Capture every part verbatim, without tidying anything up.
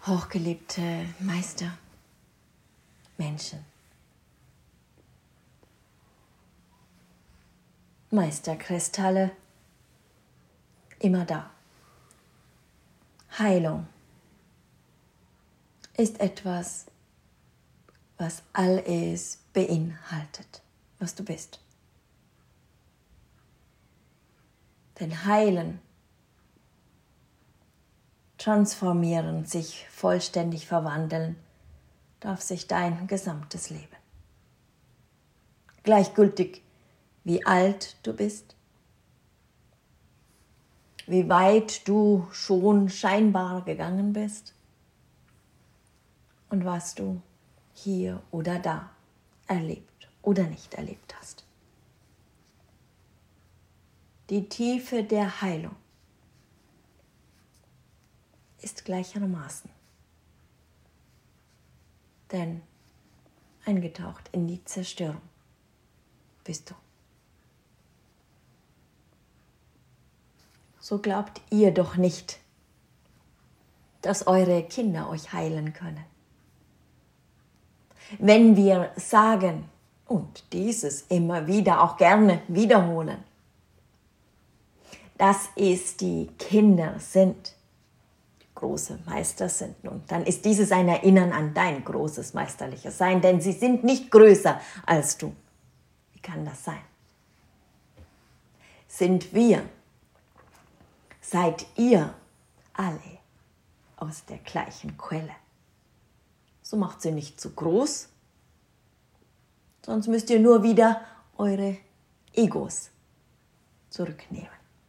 Hochgeliebte Meister, Menschen, Meisterkristalle, immer da. Heilung ist etwas, was alles beinhaltet, was du bist. Denn heilen, transformieren, sich vollständig verwandeln, darf sich dein gesamtes Leben. Gleichgültig, wie alt du bist, wie weit du schon scheinbar gegangen bist und was du hier oder da erlebt oder nicht erlebt hast. Die Tiefe der Heilung ist gleichermaßen, denn eingetaucht in die Zerstörung bist du. So glaubt ihr doch nicht, dass eure Kinder euch heilen können. Wenn wir sagen und dieses immer wieder auch gerne wiederholen, dass es die Kinder sind, die große Meister sind, nun, dann ist dieses ein Erinnern an dein großes meisterliches Sein, denn sie sind nicht größer als du. Wie kann das sein? Sind wir, seid ihr alle aus der gleichen Quelle. So macht sie nicht zu groß, sonst müsst ihr nur wieder eure Egos zurücknehmen.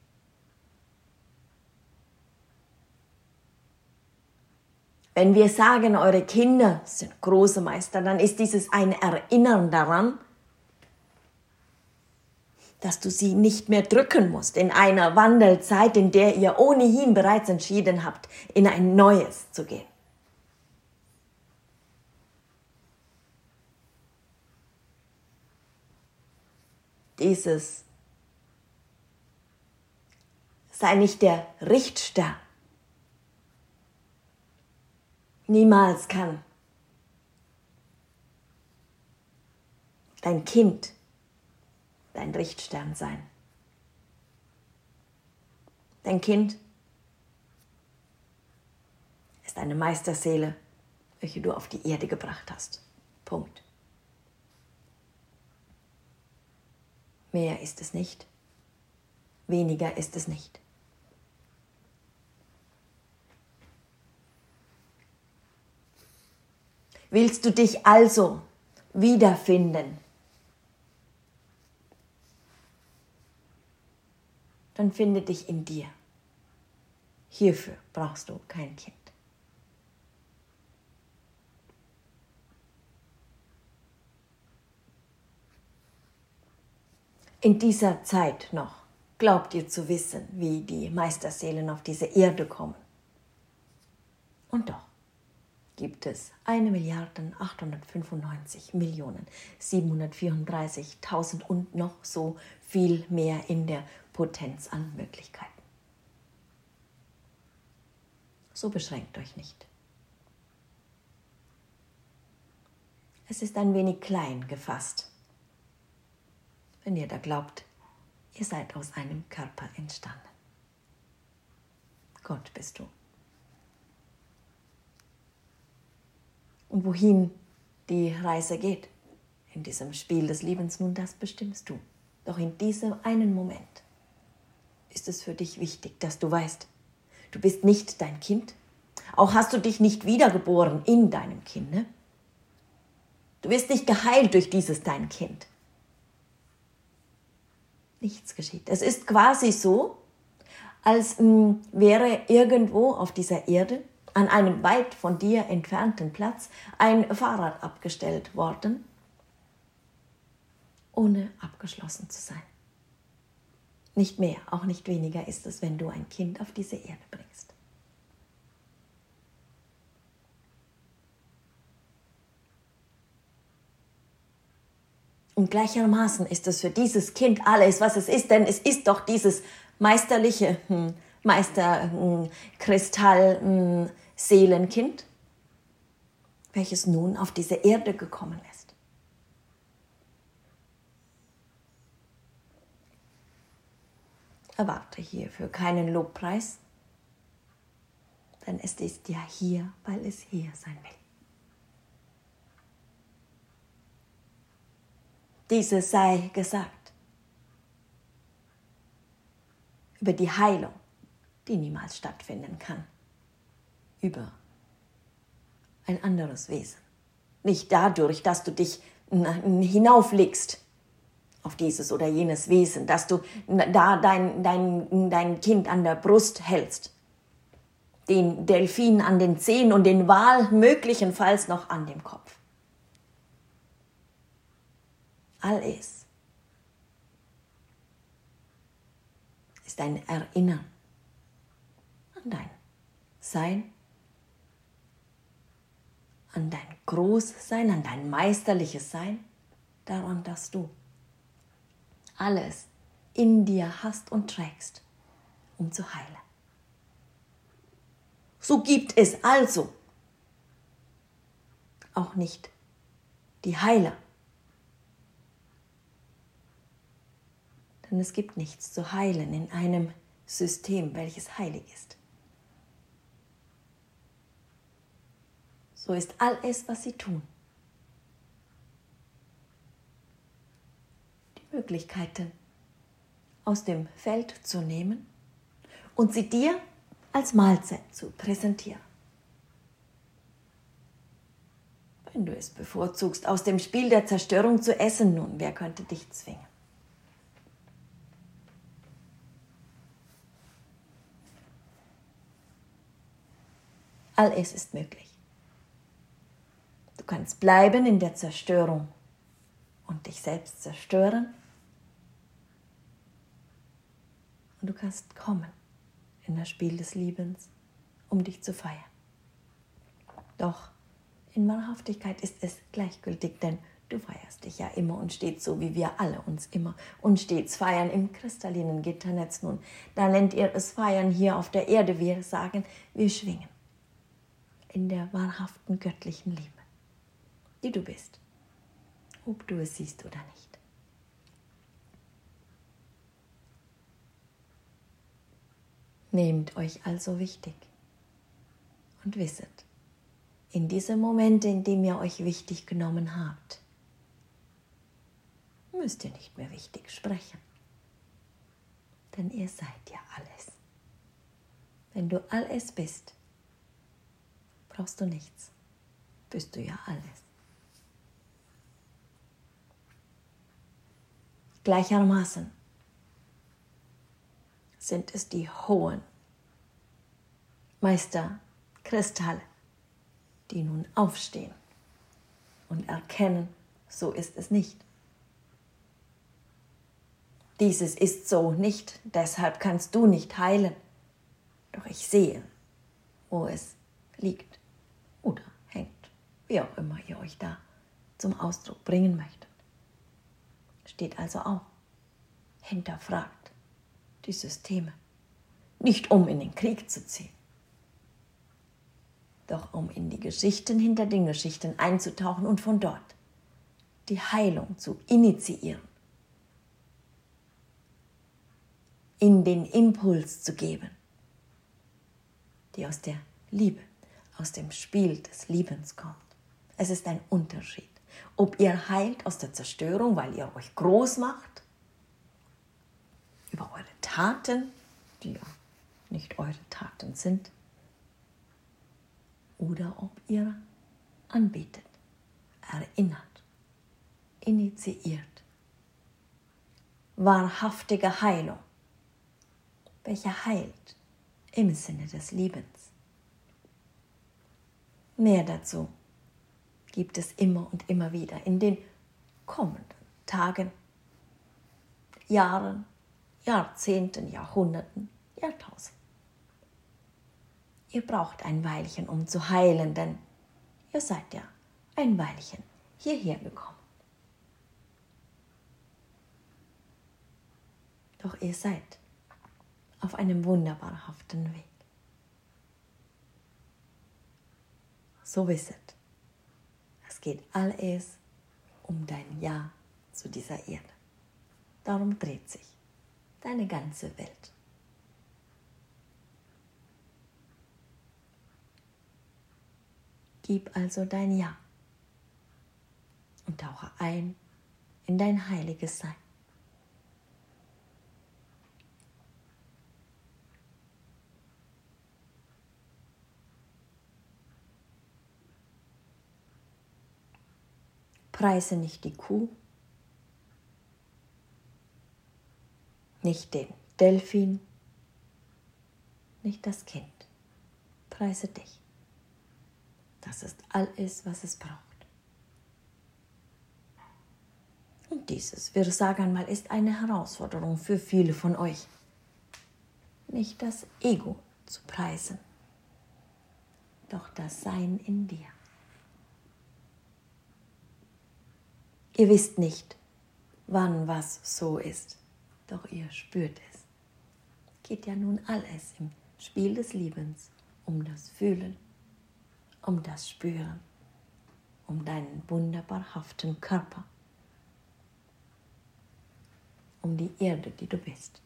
Wenn wir sagen, eure Kinder sind große Meister, dann ist dieses ein Erinnern daran, dass du sie nicht mehr drücken musst in einer Wandelzeit, in der ihr ohnehin bereits entschieden habt, in ein Neues zu gehen. Dieses sei nicht der Richtstern. Niemals kann dein Kind dein Richtstern sein. Dein Kind ist eine Meisterseele, welche du auf die Erde gebracht hast. Punkt. Mehr ist es nicht. Weniger ist es nicht. Willst du dich also wiederfinden? Dann finde dich in dir. Hierfür brauchst du kein Kind. In dieser Zeit noch glaubt ihr zu wissen, wie die Meisterseelen auf diese Erde kommen. Und doch gibt es eine Milliarde achthundertfünfundneunzig Millionen siebenhundertvierunddreißigtausend und noch so viel mehr in der Potenz an Möglichkeiten. So beschränkt euch nicht. Es ist ein wenig klein gefasst, wenn ihr da glaubt, ihr seid aus einem Körper entstanden. Gott bist du. Und wohin die Reise geht, in diesem Spiel des Lebens, nun das bestimmst du. Doch in diesem einen Moment ist es für dich wichtig, dass du weißt, du bist nicht dein Kind. Auch hast du dich nicht wiedergeboren in deinem Kind. Ne? Du wirst nicht geheilt durch dieses dein Kind. Nichts geschieht. Es ist quasi so, als mh, wäre irgendwo auf dieser Erde an einem weit von dir entfernten Platz ein Fahrrad abgestellt worden, ohne abgeschlossen zu sein. Nicht mehr, auch nicht weniger ist es, wenn du ein Kind auf diese Erde bringst. Und gleichermaßen ist es für dieses Kind alles, was es ist, denn es ist doch dieses meisterliche hm, Meisterkristall hm, Seelenkind, welches nun auf diese Erde gekommen ist. Erwarte hierfür keinen Lobpreis, denn es ist ja hier, weil es hier sein will. Dieses sei gesagt über die Heilung, die niemals stattfinden kann, über ein anderes Wesen. Nicht dadurch, dass du dich hinauflegst auf dieses oder jenes Wesen, dass du da dein, dein, dein Kind an der Brust hältst, den Delfin an den Zehen und den Wal möglichenfalls noch an dem Kopf. Alles ist ein Erinnern an dein Sein, an dein Großsein, an dein meisterliches Sein, daran, dass du alles in dir hast und trägst, um zu heilen. So gibt es also auch nicht die Heiler. Denn es gibt nichts zu heilen in einem System, welches heilig ist. So ist alles, was sie tun, die Möglichkeiten aus dem Feld zu nehmen und sie dir als Mahlzeit zu präsentieren. Wenn du es bevorzugst, aus dem Spiel der Zerstörung zu essen, nun, wer könnte dich zwingen? Alles ist möglich. Du kannst bleiben in der Zerstörung und dich selbst zerstören. Und du kannst kommen in das Spiel des Liebens, um dich zu feiern. Doch in Wahrhaftigkeit ist es gleichgültig, denn du feierst dich ja immer und stets so, wie wir alle uns immer und stets feiern im kristallinen Gitternetz nun. Da nennt ihr es Feiern hier auf der Erde. Wir sagen, wir schwingen in der wahrhaften göttlichen Liebe, die du bist, ob du es siehst oder nicht. Nehmt euch also wichtig und wisset, in diesem Moment, in dem ihr euch wichtig genommen habt, müsst ihr nicht mehr wichtig sprechen, denn ihr seid ja alles. Wenn du alles bist, brauchst du nichts, bist du ja alles. Gleichermaßen sind es die hohen Meisterkristalle, die nun aufstehen und erkennen, so ist es nicht. Dieses ist so nicht, deshalb kannst du nicht heilen. Doch ich sehe, wo es liegt oder hängt, wie auch immer ihr euch da zum Ausdruck bringen möchtet. Steht also auf, hinterfragt die Systeme, nicht um in den Krieg zu ziehen, doch um in die Geschichten hinter den Geschichten einzutauchen und von dort die Heilung zu initiieren, in den Impuls zu geben, die aus der Liebe, aus dem Spiel des Liebens kommt. Es ist ein Unterschied, ob ihr heilt aus der Zerstörung, weil ihr euch groß macht, über eure Taten, die ja nicht eure Taten sind, oder ob ihr anbetet, erinnert, initiiert. Wahrhaftige Heilung, welche heilt im Sinne des Liebens. Mehr dazu gibt es immer und immer wieder in den kommenden Tagen, Jahren, Jahrzehnten, Jahrhunderten, Jahrtausenden. Ihr braucht ein Weilchen, um zu heilen, denn ihr seid ja ein Weilchen hierher gekommen. Doch ihr seid auf einem wunderbarhaften Weg. So wisset, Es geht alles um dein Ja zu dieser Erde. Darum dreht sich deine ganze Welt. Gib also dein Ja und tauche ein in dein heiliges Sein. Preise nicht die Kuh, nicht den Delfin, nicht das Kind. Preise dich. Das ist alles, was es braucht. Und dieses, wir sagen mal, ist eine Herausforderung für viele von euch. Nicht das Ego zu preisen, doch das Sein in dir. Ihr wisst nicht, wann was so ist, doch ihr spürt es. Geht ja nun alles im Spiel des Lebens um das Fühlen, um das Spüren, um deinen wunderbarhaften Körper, um die Erde, die du bist.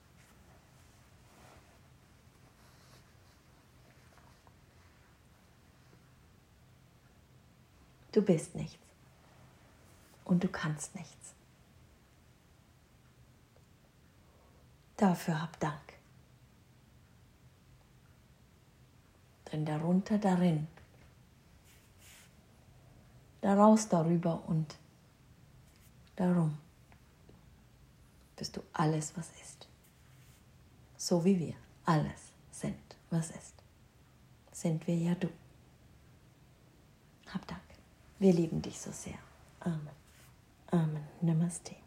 Du bist nichts und du kannst nichts. Dafür hab Dank. Denn darunter, darin, daraus, darüber und darum bist du alles, was ist. So wie wir alles sind, was ist. Sind wir ja du. Hab Dank. Wir lieben dich so sehr. Amen. Amen. Namaste.